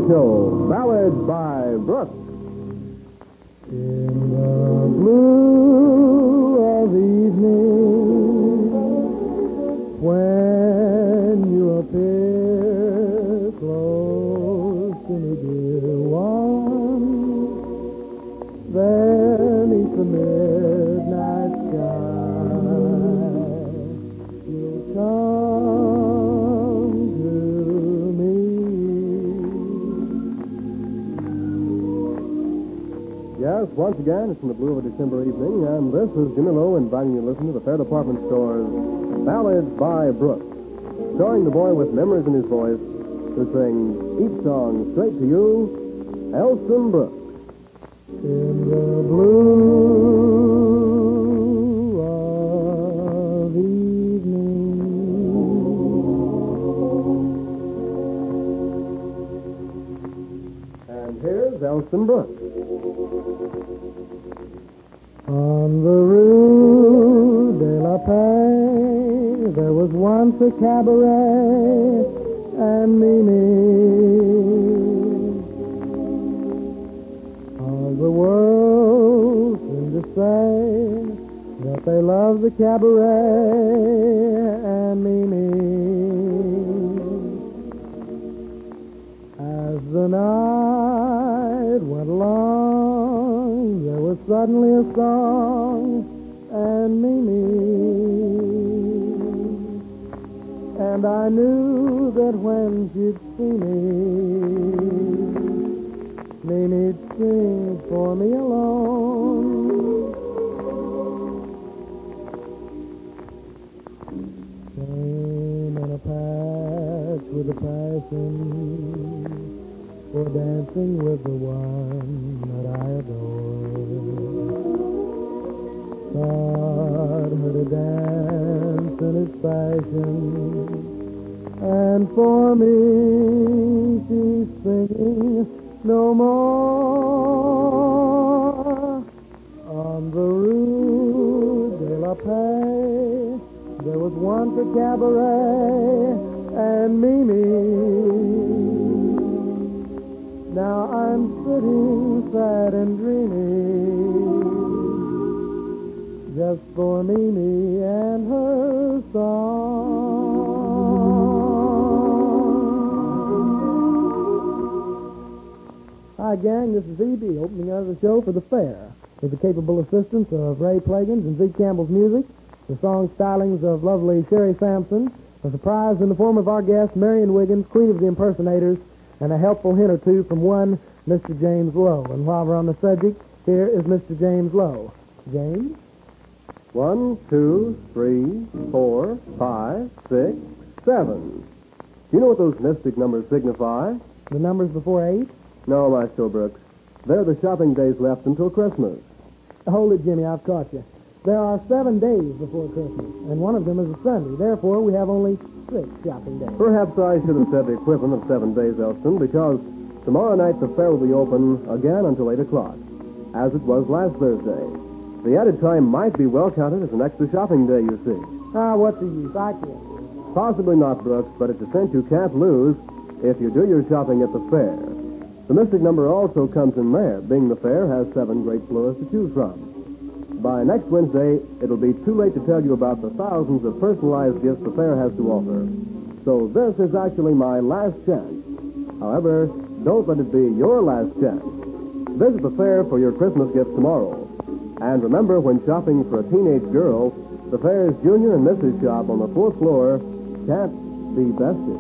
Show, Ballads by Brooks. In the blue of evening, when you appear close to me, dear one, there neath the midnight sky, you'll come to me. Yes, once again, it's in the blue of a December evening, and this is Jimmy Lowe inviting you to listen to the Fair Department Store's Ballads by Brooks, starring the boy with memories in his voice who sings each song straight to you, Elson Brooks. In the blue of evening, And here's Elson Brooks. on the Rue de la Paix, there was once a cabaret, and Mimi of the world seemed to say that they love the cabaret, and Mimi. As the night went along, there was suddenly a song, and Mimi. And I knew that when she'd see me, Mimi'd sing for me alone. Came in a patch with a passion for dancing with the one that I adore. Taught her to dance in its fashion, and for me she's singing no more. On the Rue de la Paix, there was once a cabaret, and Mimi. Now I'm sitting sad and dreamy, just for Mimi and her song. Hi, gang, this is E.B., opening of the show for the fair, with the capable assistance of Ray Plagans and Zeke Campbell's music, the song stylings of lovely Sherry Sampson, a surprise in the form of our guest, Marion Wiggins, Queen of the Impersonators, and a helpful hint or two from one Mr. James Lowe. And while we're on the subject, here is Mr. James Lowe. James? 1, 2, 3, 4, 5, 6, 7. Do you know what those mystic numbers signify? The numbers before 8? No, Maestro Brooks. They're the shopping days left until Christmas. Hold it, Jimmy, I've caught you. There are 7 days before Christmas, and one of them is a Sunday. Therefore, we have only 6 shopping days. Perhaps I should have said the equivalent of 7 days, Elston, because tomorrow night the fair will be open again until 8 o'clock, as it was last Thursday. The added time might be well counted as an extra shopping day, you see. What's the use? I can't. Possibly not, Brooks, but it's a cent you can't lose if you do your shopping at the fair. The mystic number also comes in there, being the fair has 7 great floors to choose from. By next Wednesday, it'll be too late to tell you about the thousands of personalized gifts the fair has to offer. So this is actually my last chance. However, don't let it be your last chance. Visit the fair for your Christmas gifts tomorrow. And remember, when shopping for a teenage girl, the fair's junior and missus shop on the 4th floor can't be bested.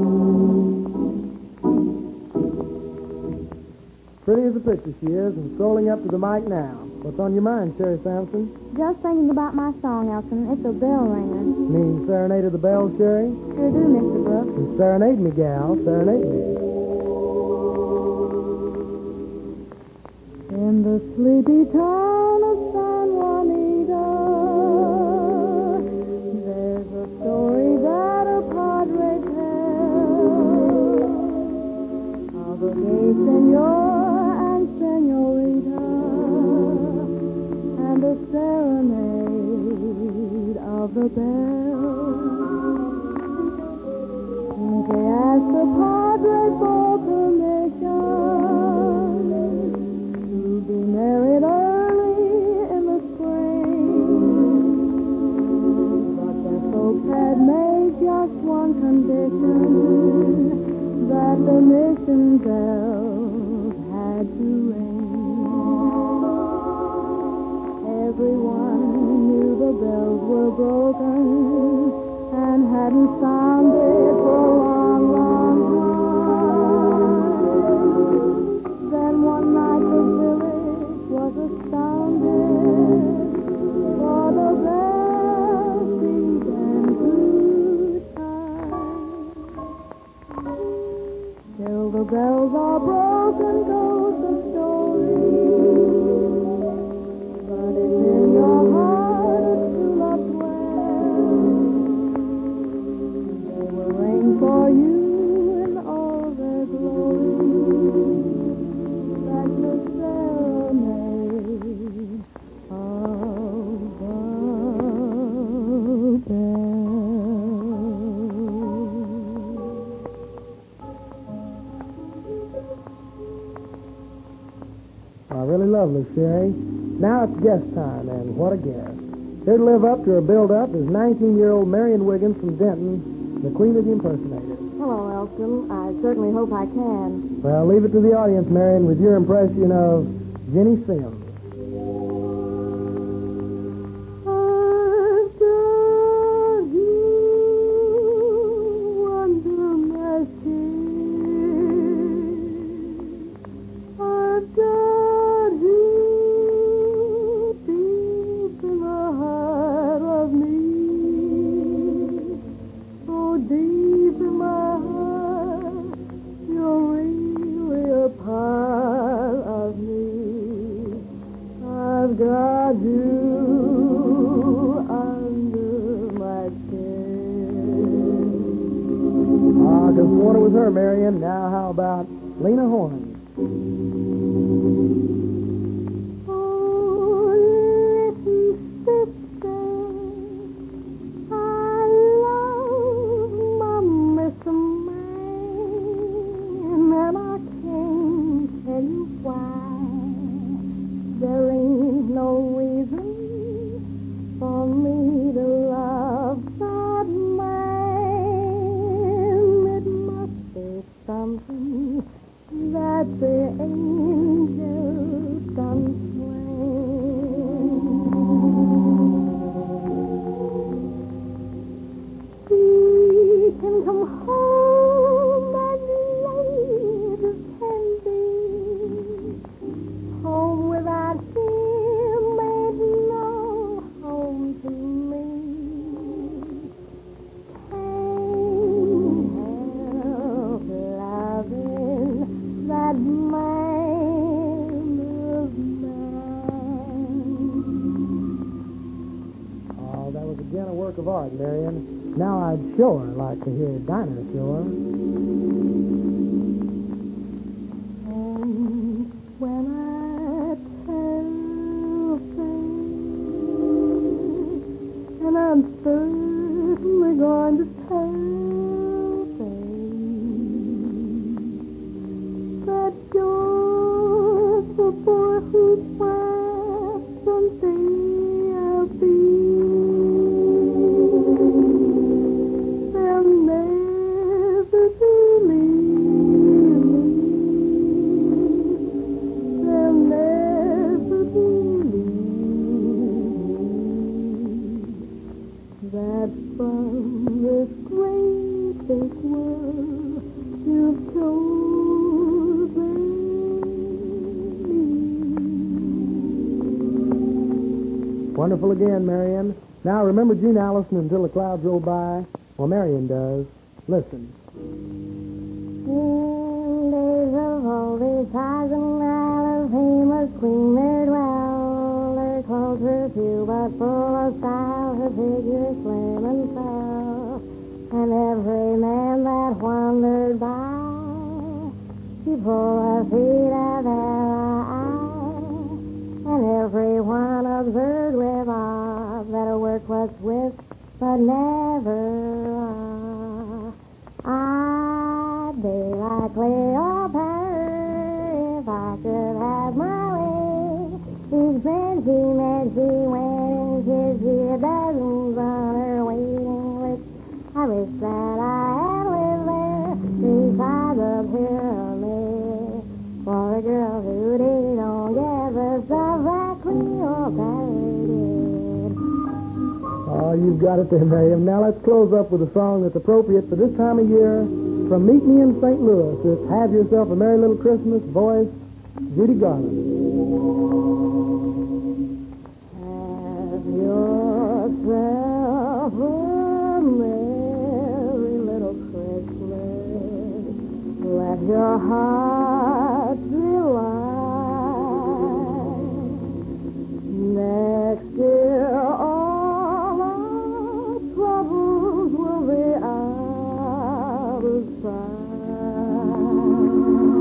Pretty as a picture she is, and strolling up to the mic now. What's on your mind, Sherry Sampson? Just thinking about my song, Elton. It's a bell ringer. Mean Serenade of the Bells, Sherry? Sure do, Mr. Brooks. And serenade me, gal. Serenade me. In the sleepy town of San Juanito, there's a story that a padre tells of a gay senor and senorita and the serenade of the bells. They asked the padre for permission were broken and hadn't sounded for a long, long time. Then one night the village was astounded, for the bells began to chime. Till the bells are broken goes the story, but if in your heart a true love dwells, they will ring for you in all their glory, like the serenade of the Really lovely, Sherry. Now it's guest time, and what a guest. Here to live up to her build-up is 19-year-old Marion Wiggins from Denton, the queen of the impersonators. Hello, Elston. I certainly hope I can. Well, leave it to the audience, Marion, with your impression of Jenny Sims. Marion. Now, how about Lena Horne? Oh, little sister, I love my Miss Man, and I can't tell you why. There ain't no reason for me to love that something that the angels done planned. He can come home as late as can be. Home without him ain't no home to me. Again, a work of art, Marion. Now I'd sure like to hear Dinah Shore. And when I tell things, and I'm certainly going to tell things, that you're the boy who's where someday I'll be. Wonderful again, Marion. Now remember June Allison until the clouds roll by? Well, Marion does. Listen. In days of old, these ties and Isle of famous queen there dwell. Their clothes were few, but full of style, her figure slim and fair. And every man that wandered by, she pulled her feet of their eye. And everyone observed with awe that her work was swift, but never raw. I'd be like Cleopatra if I could have my way. Each man she met, she went and kissed, she had dozens on her waiting list. I wish that I had lived there beside the pyramid, for a girl who don't get the stuff that Cleopatra did. You've got it there, Miriam. Now let's close up with a song that's appropriate for this time of year. From Meet Me in St. Louis, it's Have Yourself a Merry Little Christmas, voice Judy Garland. Have yourself a merry little Christmas. Let your heart delight. Next year, all our troubles will be out of sight.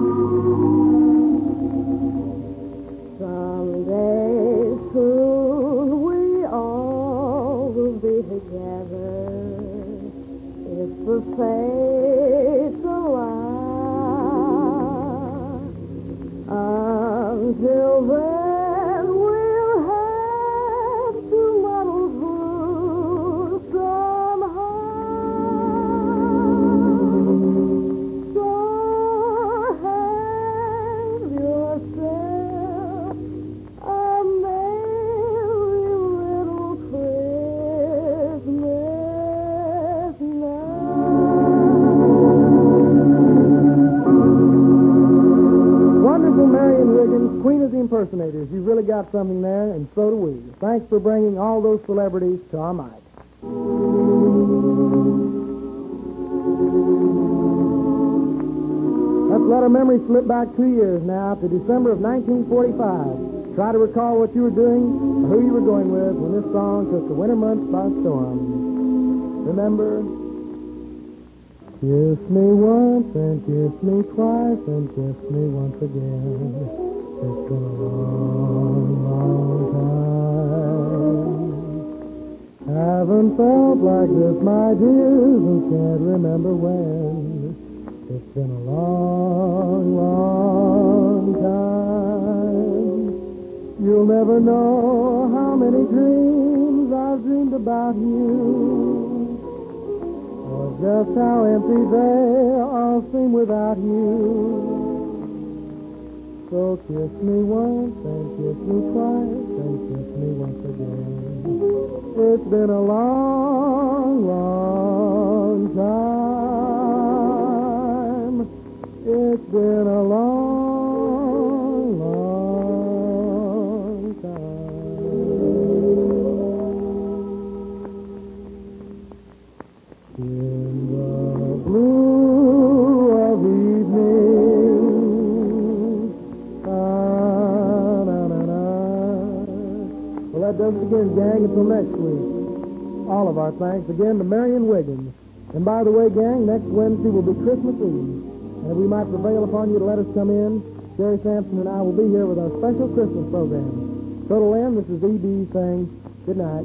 Someday soon we all will be together if the fates allow. Until then, we'll have to muddle through somehow. So have yourself a merry little Christmas now. Wonderful Marion Wiggins, Queen of the Impersonators. You've really got something there, and so do we. Thanks for bringing all those celebrities to our mic. Let's let our memory slip back 2 years now to December of 1945. Try to recall what you were doing or who you were going with when this song took the winter months by storm. Remember? Kiss me once and kiss me twice and kiss me once again. It's been a long, long time. Haven't felt like this, my dears, and can't remember when. It's been a long, long time. You'll never know how many dreams I've dreamed about you, or just how empty they all seem without you. So kiss me once and kiss me twice and kiss me once again. It's been a long, long time. It's been a long, long time. In the blue of evening. Well, that does it again, gang. Until next week. All of our thanks again to Marion Wiggins. And by the way, gang, next Wednesday will be Christmas Eve. And if we might prevail upon you to let us come in, Jerry Sampson and I will be here with our special Christmas program. So till then, this is E.B. saying good night.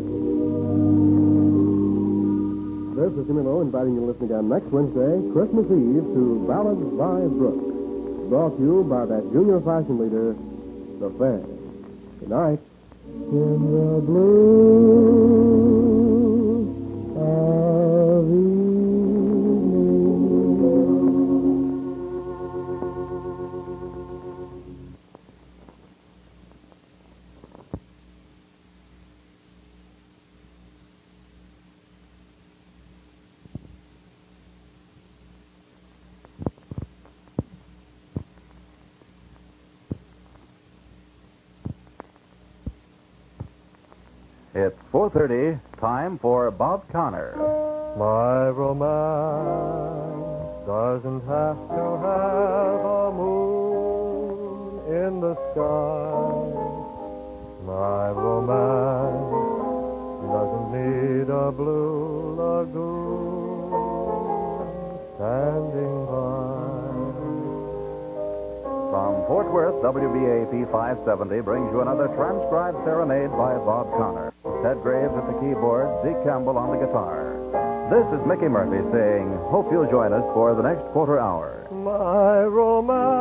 This is Jimmy Lowe inviting you to listen again next Wednesday, Christmas Eve, to Ballads by Brooks. Brought to you by that junior fashion leader, The Fair. Good night. In the blue of evening. It's 4:30, time for Bob Connor. My romance doesn't have to have a moon in the sky. My romance doesn't need a blue lagoon standing by. From Fort Worth, WBAP 570 brings you another transcribed serenade by Bob Connor. Ted Graves at the keyboard, Zeke Campbell on the guitar. This is Mickey Murphy saying, hope you'll join us for the next quarter hour. My romance